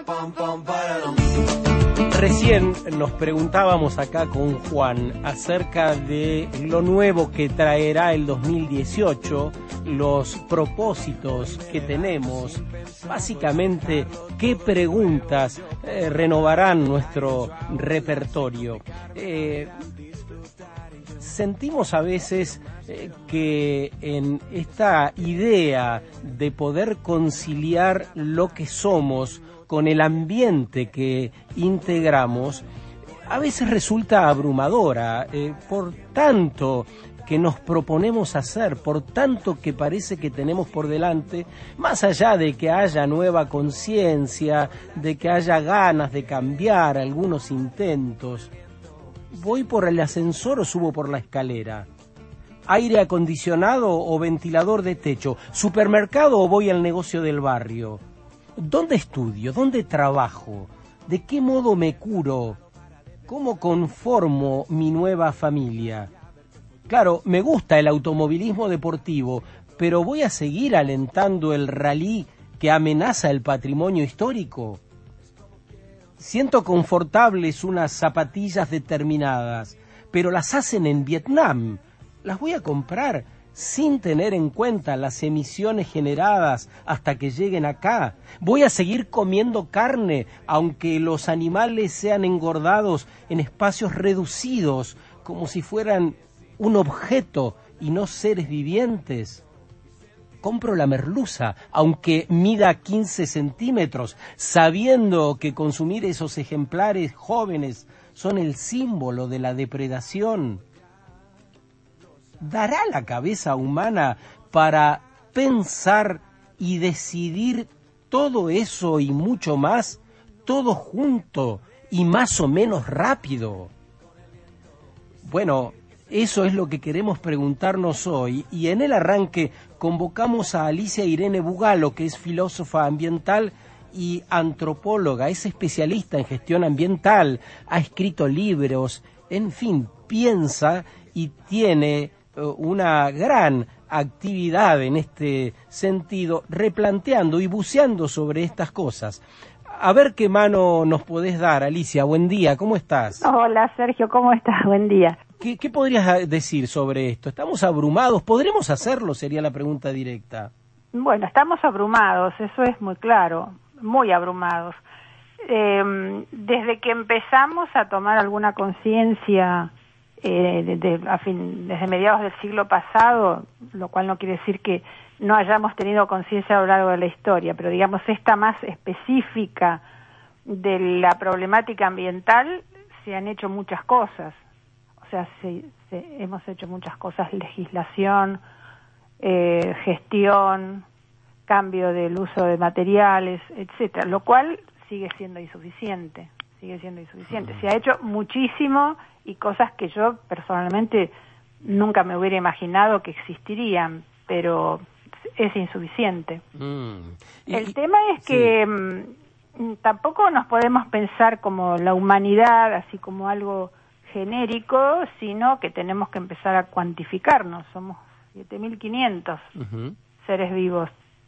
Recién nos preguntábamos acá con Juan acerca de lo nuevo que traerá el 2018, los propósitos que tenemos, básicamente qué preguntas renovarán nuestro repertorio. Sentimos a veces que en esta idea de poder conciliar lo que somos con el ambiente que integramos, a veces resulta abrumadora, por tanto que nos proponemos hacer, por tanto que parece que tenemos por delante, más allá de que haya nueva conciencia, de que haya ganas de cambiar algunos intentos. ¿Voy por el ascensor o subo por la escalera? ¿Aire acondicionado o ventilador de techo? ¿Supermercado o voy al negocio del barrio? ¿Dónde estudio? ¿Dónde trabajo? ¿De qué modo me curo? ¿Cómo conformo mi nueva familia? Claro, me gusta el automovilismo deportivo, pero ¿voy a seguir alentando el ralí que amenaza el patrimonio histórico? Siento confortables unas zapatillas determinadas, pero las hacen en Vietnam. ¿Las voy a comprar sin tener en cuenta las emisiones generadas hasta que lleguen acá? ¿Voy a seguir comiendo carne aunque los animales sean engordados en espacios reducidos como si fueran un objeto y no seres vivientes? Compro la merluza, aunque mida 15 centímetros, sabiendo que consumir esos ejemplares jóvenes son el símbolo de la depredación. ¿Dará la cabeza humana para pensar y decidir todo eso y mucho más, todo junto y más o menos rápido? Bueno, eso es lo que queremos preguntarnos hoy, y en el arranque convocamos a Alicia Irene Bugalo, que es filósofa ambiental y antropóloga, es especialista en gestión ambiental, ha escrito libros, en fin, piensa y tiene una gran actividad en este sentido, replanteando y buceando sobre estas cosas. A ver qué mano nos podés dar, Alicia. Buen día, ¿cómo estás? Hola, Sergio, ¿cómo estás? Buen día. ¿Qué podrías decir sobre esto? ¿Estamos abrumados? ¿Podremos hacerlo? Sería la pregunta directa. Bueno, estamos abrumados, eso es muy claro, muy abrumados. Desde que empezamos a tomar alguna conciencia desde mediados del siglo pasado, lo cual no quiere decir que no hayamos tenido conciencia a lo largo de la historia, pero digamos esta más específica de la problemática ambiental, se han hecho muchas cosas. O sea, hemos hecho muchas cosas, legislación, gestión, cambio del uso de materiales, etcétera, lo cual sigue siendo insuficiente. Se ha hecho muchísimo y cosas que yo personalmente nunca me hubiera imaginado que existirían, pero es insuficiente. El tema es que tampoco nos podemos pensar como la humanidad, así como algo genérico, sino que tenemos que empezar a cuantificarnos. Somos 7.500 seres vivos.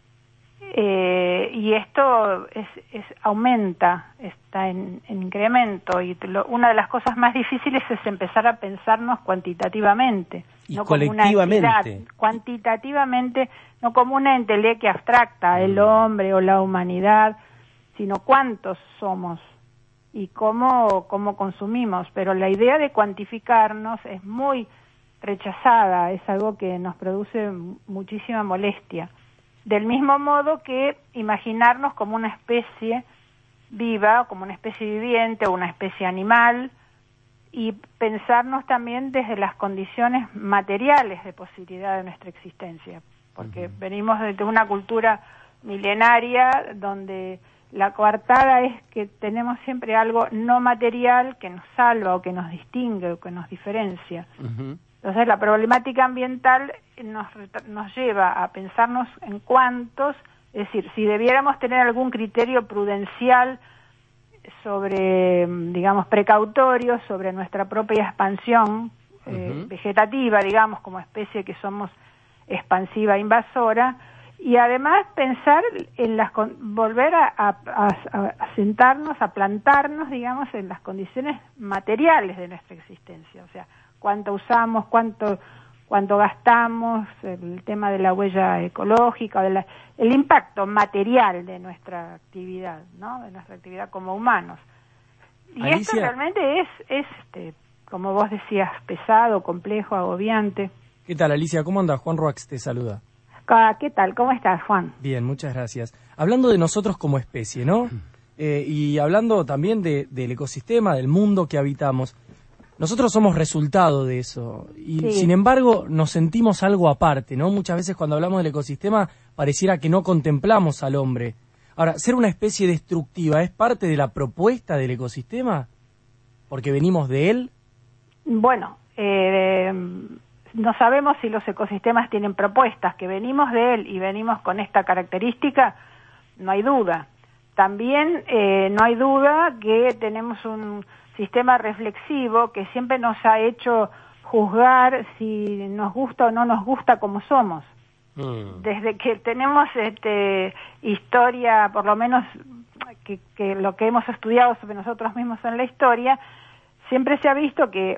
Y esto aumenta, está en incremento, y una de las cosas más difíciles es empezar a pensarnos cuantitativamente, y no colectivamente, como una entidad, cuantitativamente, no como una entelequia abstracta, el hombre o la humanidad, sino cuántos somos y cómo consumimos. Pero la idea de cuantificarnos es muy rechazada, es algo que nos produce muchísima molestia. Del mismo modo que imaginarnos como una especie viva, como una especie viviente o una especie animal, y pensarnos también desde las condiciones materiales de posibilidad de nuestra existencia, porque venimos de una cultura milenaria donde la coartada es que tenemos siempre algo no material que nos salva o que nos distingue o que nos diferencia. Entonces la problemática ambiental nos lleva a pensarnos en cuántos, es decir, si debiéramos tener algún criterio prudencial sobre, digamos, precautorio sobre nuestra propia expansión vegetativa, digamos, como especie que somos expansiva e invasora, Y además pensar en volver a sentarnos, a plantarnos, digamos, en las condiciones materiales de nuestra existencia. O sea, cuánto usamos, cuánto gastamos, el tema de la huella ecológica, el impacto material de nuestra actividad, ¿no? De nuestra actividad como humanos. Y Alicia, esto realmente es como vos decías, pesado, complejo, agobiante. ¿Qué tal, Alicia? ¿Cómo andas? Juan Roax te saluda. ¿Qué tal? ¿Cómo estás, Juan? Bien, muchas gracias. Hablando de nosotros como especie, ¿no? Y hablando también del ecosistema, del mundo que habitamos, nosotros somos resultado de eso. Y Sí. sin embargo, nos sentimos algo aparte, ¿no? Muchas veces cuando hablamos del ecosistema, pareciera que no contemplamos al hombre. Ahora, ¿ser una especie destructiva es parte de la propuesta del ecosistema? ¿Porque venimos de él? Bueno, no sabemos si los ecosistemas tienen propuestas, que venimos de él y venimos con esta característica, no hay duda. También no hay duda que tenemos un sistema reflexivo que siempre nos ha hecho juzgar si nos gusta o no nos gusta como somos. Desde que tenemos historia, por lo menos que lo que hemos estudiado sobre nosotros mismos en la historia, siempre se ha visto que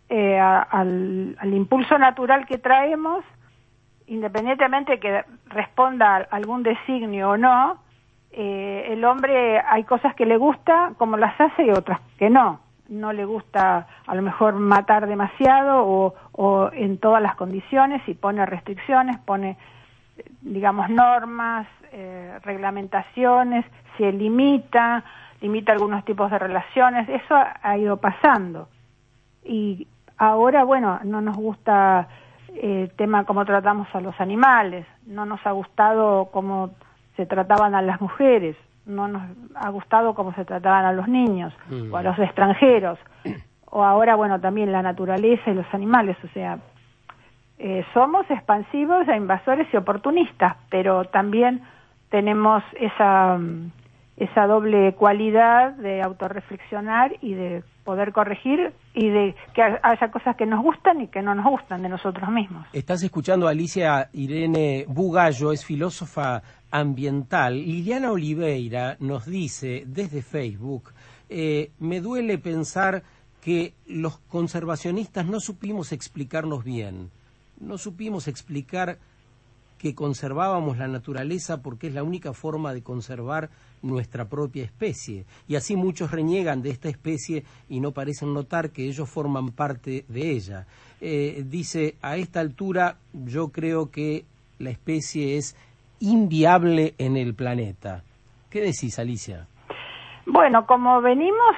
al impulso natural que traemos, independientemente de que responda a algún designio o no, el hombre hay cosas que le gusta como las hace y otras que no. No le gusta a lo mejor matar demasiado o en todas las condiciones, y pone restricciones, pone, digamos, normas, reglamentaciones, se limita algunos tipos de relaciones. Eso ha ido pasando. Y ahora, bueno, no nos gusta el tema cómo tratamos a los animales, no nos ha gustado cómo se trataban a las mujeres, no nos ha gustado cómo se trataban a los niños o a los extranjeros, o ahora, bueno, también la naturaleza y los animales. O sea, somos expansivos e invasores y oportunistas, pero también tenemos esa doble cualidad de autorreflexionar y de poder corregir, y de que haya cosas que nos gustan y que no nos gustan de nosotros mismos. Estás escuchando a Alicia Irene Bugallo, es filósofa ambiental. Liliana Oliveira nos dice desde Facebook, me duele pensar que los conservacionistas no supimos explicarnos bien, no supimos explicar que conservábamos la naturaleza porque es la única forma de conservar nuestra propia especie. Y así muchos reniegan de esta especie y no parecen notar que ellos forman parte de ella. Dice, a esta altura yo creo que la especie es inviable en el planeta. ¿Qué decís, Alicia? Bueno, como venimos,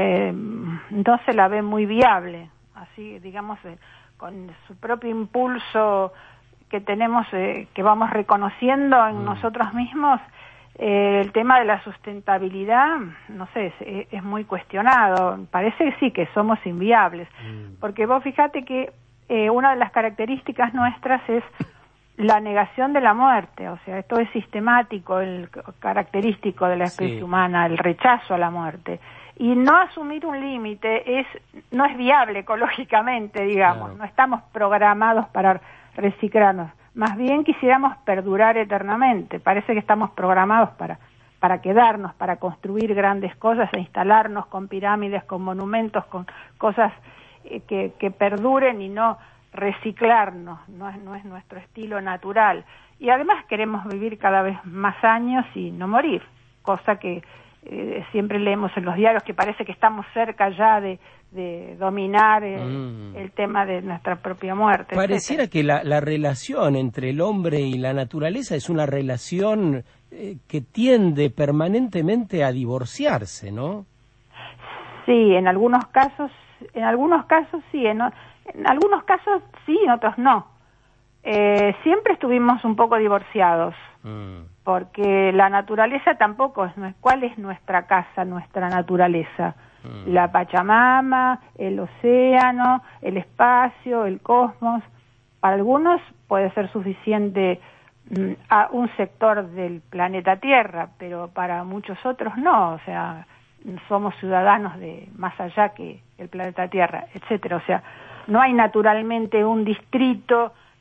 no se la ve muy viable, así, digamos, con su propio impulso que tenemos, que vamos reconociendo en nosotros mismos. El tema de la sustentabilidad, no sé, es muy cuestionado. Parece que sí, que somos inviables, porque vos fíjate que una de las características nuestras es la negación de la muerte. O sea, esto es sistemático, el característico de la especie humana, el rechazo a la muerte. Y no asumir un límite no es viable ecológicamente, digamos. Claro. No estamos programados para reciclarnos. Más bien quisiéramos perdurar eternamente. Parece que estamos programados para quedarnos, para construir grandes cosas e instalarnos con pirámides, con monumentos, con cosas que perduren y no reciclarnos. No es nuestro estilo natural. Y además queremos vivir cada vez más años y no morir, cosa que siempre leemos en los diarios, que parece que estamos cerca ya de dominar el tema de nuestra propia muerte. Pareciera que la relación entre el hombre y la naturaleza es una relación que tiende permanentemente a divorciarse, ¿no? Sí, en algunos casos sí, en algunos casos sí, en otros no. Siempre estuvimos un poco divorciados. Porque la naturaleza tampoco ¿cuál es nuestra casa, nuestra naturaleza? La Pachamama, el océano, el espacio, el cosmos. Para algunos puede ser suficiente a un sector del planeta Tierra, pero para muchos otros no. O sea, somos ciudadanos de más allá que el planeta Tierra, etcétera. O sea, no hay naturalmente un distrito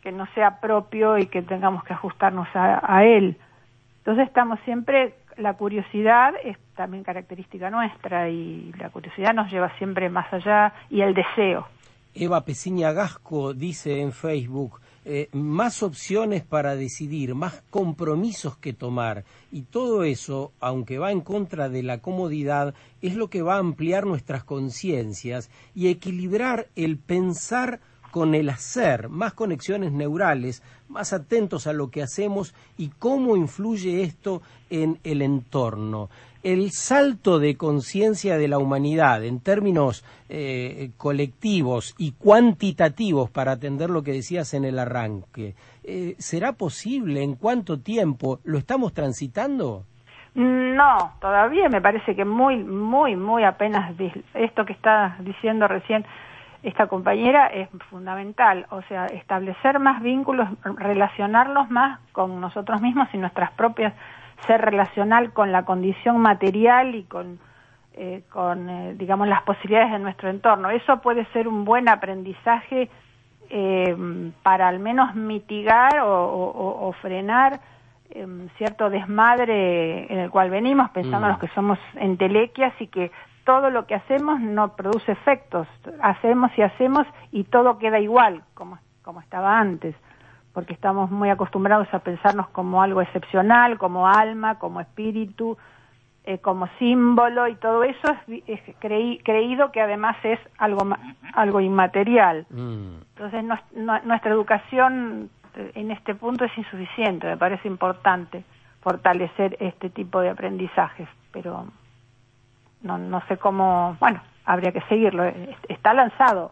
no sea propio y que tengamos que ajustarnos a él. Entonces estamos siempre, la curiosidad es también característica nuestra y la curiosidad nos lleva siempre más allá, y el deseo. Eva Peciña Gasco dice en Facebook, más opciones para decidir, más compromisos que tomar, y todo eso, aunque va en contra de la comodidad, es lo que va a ampliar nuestras conciencias y equilibrar el pensar con el hacer, más conexiones neurales, más atentos a lo que hacemos y cómo influye esto en el entorno. El salto de conciencia de la humanidad en términos colectivos y cuantitativos, para atender lo que decías en el arranque, ¿será posible? ¿En cuánto tiempo? ¿Lo estamos transitando? No, todavía me parece que muy apenas. Esto que está diciendo recién esta compañera es fundamental, o sea, establecer más vínculos, relacionarnos más con nosotros mismos y nuestras propias, ser relacional con la condición material y con digamos, las posibilidades de nuestro entorno. Eso puede ser un buen aprendizaje para al menos mitigar o frenar cierto desmadre en el cual venimos, pensando los que somos entelequias y que todo lo que hacemos no produce efectos. Hacemos y todo queda igual como estaba antes, porque estamos muy acostumbrados a pensarnos como algo excepcional, como alma, como espíritu, como símbolo, y todo eso es creído que además es algo inmaterial. Entonces nuestra educación en este punto es insuficiente. Me parece importante fortalecer este tipo de aprendizajes, pero no sé cómo. Bueno, habría que seguirlo. Está lanzada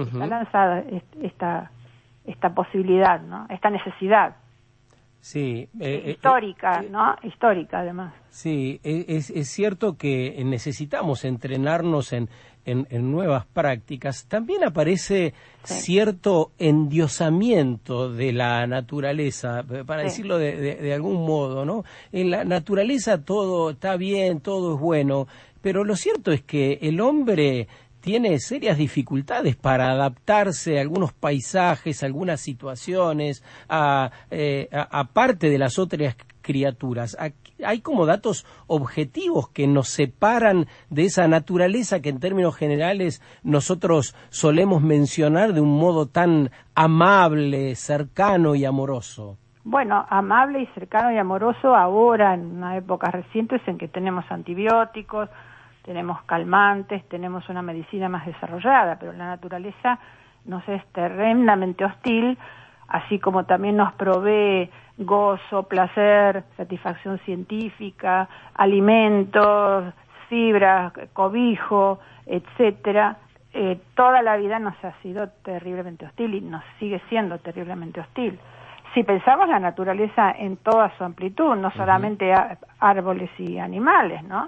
esta posibilidad, ¿no? Esta necesidad. Sí, histórica, ¿no? Histórica, además. Sí, es cierto que necesitamos entrenarnos en nuevas prácticas. También aparece cierto endiosamiento de la naturaleza, para decirlo de algún modo, ¿no? En la naturaleza todo está bien, todo es bueno, pero lo cierto es que el hombre tiene serias dificultades para adaptarse a algunos paisajes, a algunas situaciones, a parte de las otras criaturas. Hay como datos objetivos que nos separan de esa naturaleza que en términos generales nosotros solemos mencionar de un modo tan amable, cercano y amoroso. Bueno, amable y cercano y amoroso ahora, en una época recientes en que tenemos antibióticos, tenemos calmantes, tenemos una medicina más desarrollada, pero la naturaleza nos es tremendamente hostil, así como también nos provee gozo, placer, satisfacción científica, alimentos, fibras, cobijo, etcétera. Toda la vida nos ha sido terriblemente hostil y nos sigue siendo terriblemente hostil. Si pensamos la naturaleza en toda su amplitud, no solamente árboles y animales, ¿no?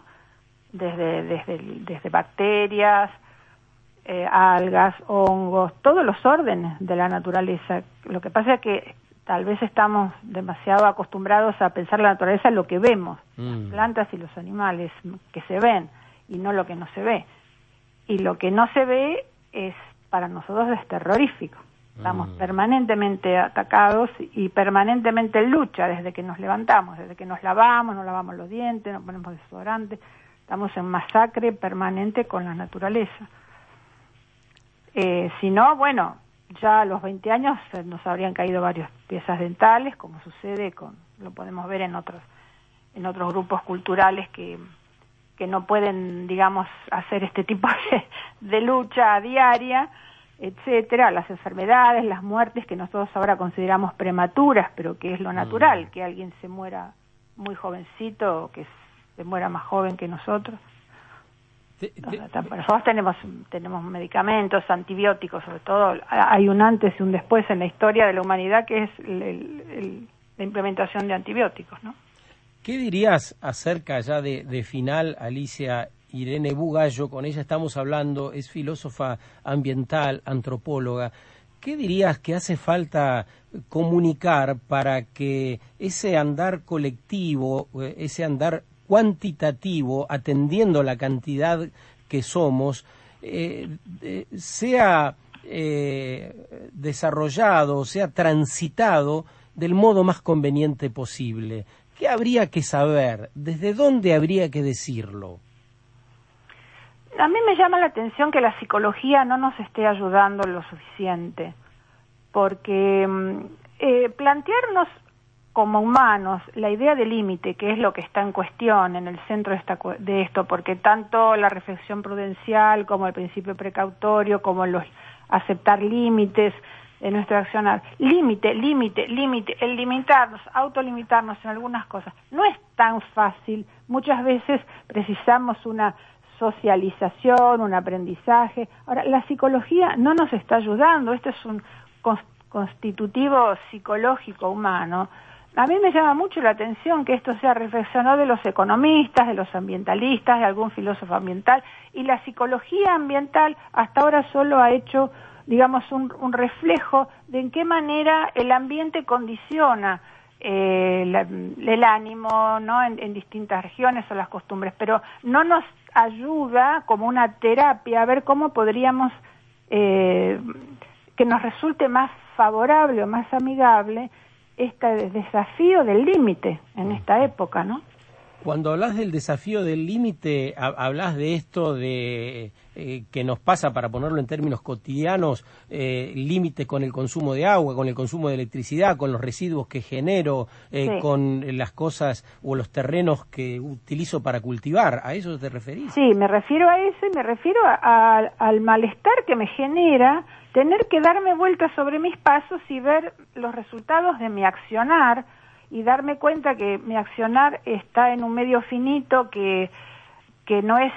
Desde bacterias, algas, hongos, todos los órdenes de la naturaleza. Lo que pasa es que tal vez estamos demasiado acostumbrados a pensar la naturaleza en lo que vemos, las plantas y los animales que se ven, y no lo que no se ve. Y lo que no se ve para nosotros es terrorífico. Estamos permanentemente atacados y permanentemente en lucha desde que nos levantamos, desde que nos lavamos los dientes, nos ponemos desodorante. Estamos en masacre permanente con la naturaleza. Si no, bueno, ya a los 20 años nos habrían caído varias piezas dentales, como sucede lo podemos ver en otros grupos culturales que no pueden, digamos, hacer este tipo de lucha diaria, etcétera, las enfermedades, las muertes que nosotros ahora consideramos prematuras, pero que es lo natural, que alguien se muera muy jovencito, que se muera más joven que nosotros. Nosotros tenemos medicamentos, antibióticos, sobre todo hay un antes y un después en la historia de la humanidad, que es la implementación de antibióticos, ¿no? ¿Qué dirías acerca ya de final, Alicia? Irene Bugallo, con ella estamos hablando, es filósofa ambiental, antropóloga. ¿Qué dirías que hace falta comunicar para que ese andar colectivo, ese andar cuantitativo, atendiendo la cantidad que somos, sea desarrollado, o sea, transitado del modo más conveniente posible. ¿Qué habría que saber? ¿Desde dónde habría que decirlo? A mí me llama la atención que la psicología no nos esté ayudando lo suficiente, porque plantearnos como humanos la idea de límite, que es lo que está en cuestión en el centro de esto, porque tanto la reflexión prudencial como el principio precautorio, como los aceptar límites en nuestro accionar, límite, el limitarnos, autolimitarnos en algunas cosas, no es tan fácil. Muchas veces precisamos una socialización, un aprendizaje. Ahora, la psicología no nos está ayudando, esto es un constitutivo psicológico humano. A mí me llama mucho la atención que esto sea reflexionado de los economistas, de los ambientalistas, de algún filósofo ambiental, y la psicología ambiental hasta ahora solo ha hecho, digamos, un reflejo de en qué manera el ambiente condiciona el ánimo, ¿no? En distintas regiones o las costumbres, pero no nos ayuda como una terapia a ver cómo podríamos que nos resulte más favorable o más amigable este desafío del límite en esta época, ¿no? Cuando hablas del desafío del límite, hablas de esto de que nos pasa, para ponerlo en términos cotidianos, límite con el consumo de agua, con el consumo de electricidad, con los residuos que genero, sí, con las cosas o los terrenos que utilizo para cultivar. ¿A eso te referís? Sí, me refiero a eso y me refiero al malestar que me genera tener que darme vueltas sobre mis pasos y ver los resultados de mi accionar, y darme cuenta que mi accionar está en un medio finito que no es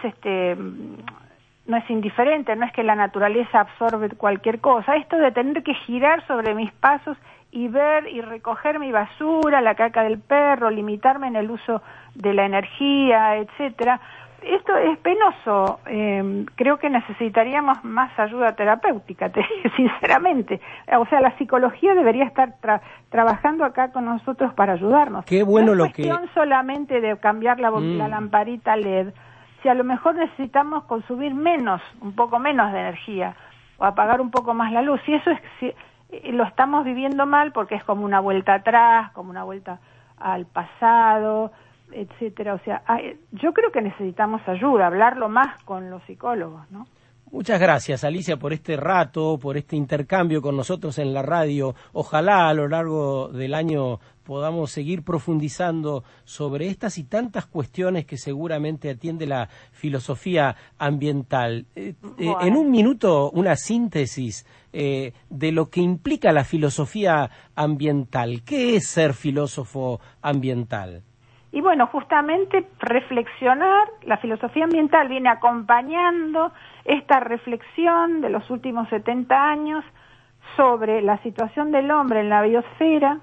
no es indiferente, no es que la naturaleza absorbe cualquier cosa. Esto de tener que girar sobre mis pasos y ver y recoger mi basura, la caca del perro, limitarme en el uso de la energía, etcétera. Esto es penoso. Creo que necesitaríamos más ayuda terapéutica, sinceramente. O sea, la psicología debería estar trabajando acá con nosotros para ayudarnos. Qué bueno no es cuestión solamente de cambiar la lamparita LED. Si a lo mejor necesitamos consumir un poco menos de energía, o apagar un poco más la luz. Y eso lo estamos viviendo mal, porque es como una vuelta atrás, como una vuelta al pasado, etcétera. O sea, yo creo que necesitamos ayuda, hablarlo más con los psicólogos, ¿no? Muchas gracias, Alicia, por este rato, por este intercambio con nosotros en la radio. Ojalá a lo largo del año podamos seguir profundizando sobre estas y tantas cuestiones que seguramente atiende la filosofía ambiental. Bueno. En un minuto, una síntesis de lo que implica la filosofía ambiental. ¿Qué es ser filósofo ambiental? Y bueno, justamente reflexionar, la filosofía ambiental viene acompañando esta reflexión de los últimos 70 años sobre la situación del hombre en la biosfera,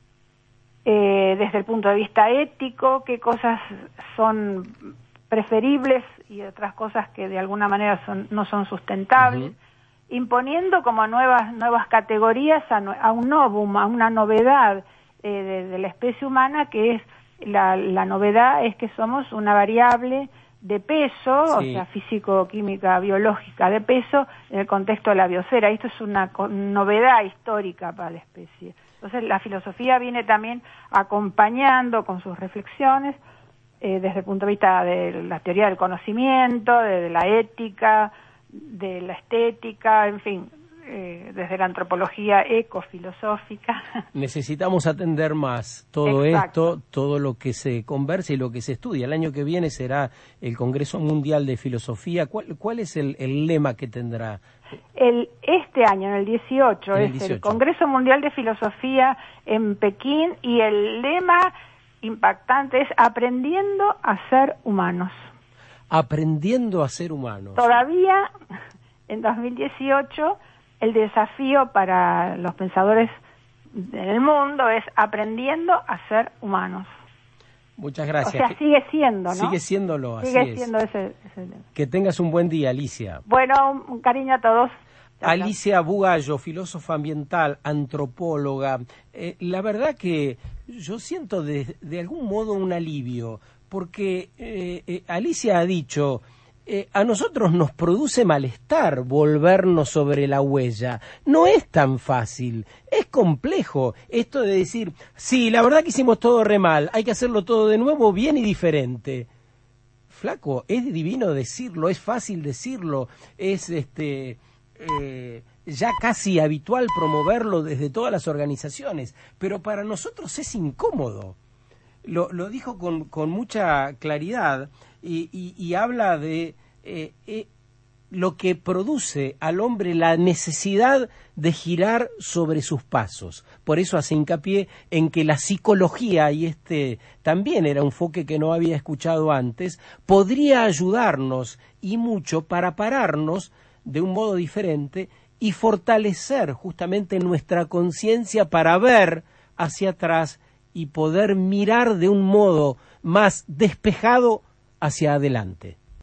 desde el punto de vista ético, qué cosas son preferibles y otras cosas que de alguna manera no son sustentables, imponiendo como nuevas categorías a un novum, a una novedad de la especie humana, que es la novedad es que somos una variable de peso, sí, o sea, físico, química, biológica de peso en el contexto de la biosfera. Esto es una novedad histórica para la especie. Entonces la filosofía viene también acompañando con sus reflexiones desde el punto de vista de la teoría del conocimiento, de la ética, de la estética, en fin, desde la antropología ecofilosófica. Necesitamos atender más todo esto, todo lo que se conversa y lo que se estudia. El año que viene será el Congreso Mundial de Filosofía. ¿Cuál es el lema que tendrá? Este año, en el 18, es el Congreso Mundial de Filosofía en Pekín, y el lema impactante es aprendiendo a ser humanos. Aprendiendo a ser humanos. Todavía, en 2018, el desafío para los pensadores del mundo es aprendiendo a ser humanos. Muchas gracias. O sea, sigue siendo, ¿no? Sigue siéndolo, así sigue siendo ese. Que tengas un buen día, Alicia. Bueno, un cariño a todos. Alicia Bugallo, filósofa ambiental, antropóloga. La verdad que yo siento de algún modo un alivio, porque Alicia ha dicho, a nosotros nos produce malestar volvernos sobre la huella. No es tan fácil, es complejo esto de decir, sí, la verdad que hicimos todo re mal, hay que hacerlo todo de nuevo, bien y diferente. Flaco, es divino decirlo, es fácil decirlo, es ya casi habitual promoverlo desde todas las organizaciones, pero para nosotros es incómodo. Lo dijo con mucha claridad y habla de lo que produce al hombre la necesidad de girar sobre sus pasos. Por eso hace hincapié en que la psicología, y también era un enfoque que no había escuchado antes, podría ayudarnos y mucho para pararnos de un modo diferente y fortalecer justamente nuestra conciencia para ver hacia atrás y poder mirar de un modo más despejado hacia adelante.